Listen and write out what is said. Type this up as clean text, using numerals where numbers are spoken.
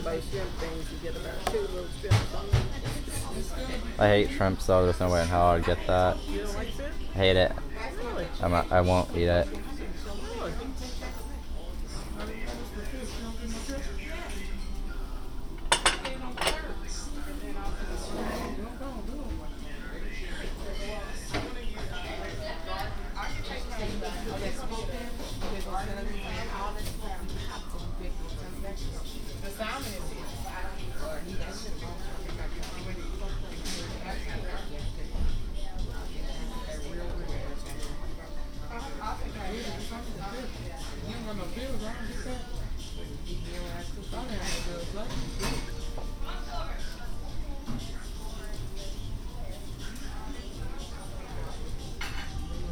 buy shrimp things, you get about 2 little strips on them. I hate shrimp, so there's no way in hell I'd get that. You don't like shrimp? I hate it. Really? I won't eat it.